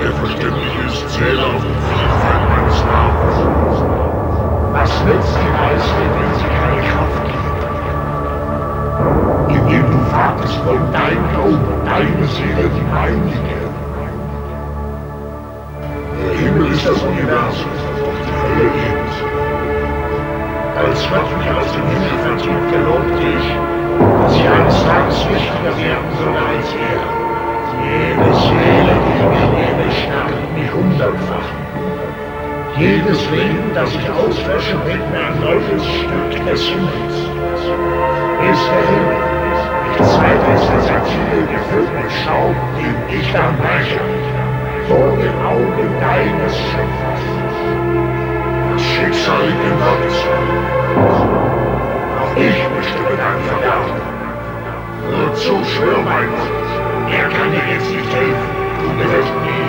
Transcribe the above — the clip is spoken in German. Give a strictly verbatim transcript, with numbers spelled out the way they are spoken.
selbstverständlich ist, zähle auf die Fähigkeit meines Namens. Was nützt die Weisheit, wenn sie keine Kraft gibt? Indem du fragst, wollen dein Glaube und deine Seele die meinige. Der Himmel ist das Universum, doch die Hölle lebt. Als Gott mich aus dem Himmel vertrieb, gelobte ich, dass ich eines Tages wichtiger werden soll als er. Jede Seele, die in mir lebe, stärkt mich hundertfach. Jedes Leben, das ich auslösche, bringt mir ein neues Stück des Himmels. Ist der Himmel nichts weiter ist als ein Ziel, gefüllt mit Staub, den ich dann breche, vor den Augen deines Schöpfers. Das Schicksal liegt in Gottes Hand. Auch ich bestimme dein Verderben. Wozu schwör mein Gott? Er kann dir jetzt nicht helfen. Du wirst nie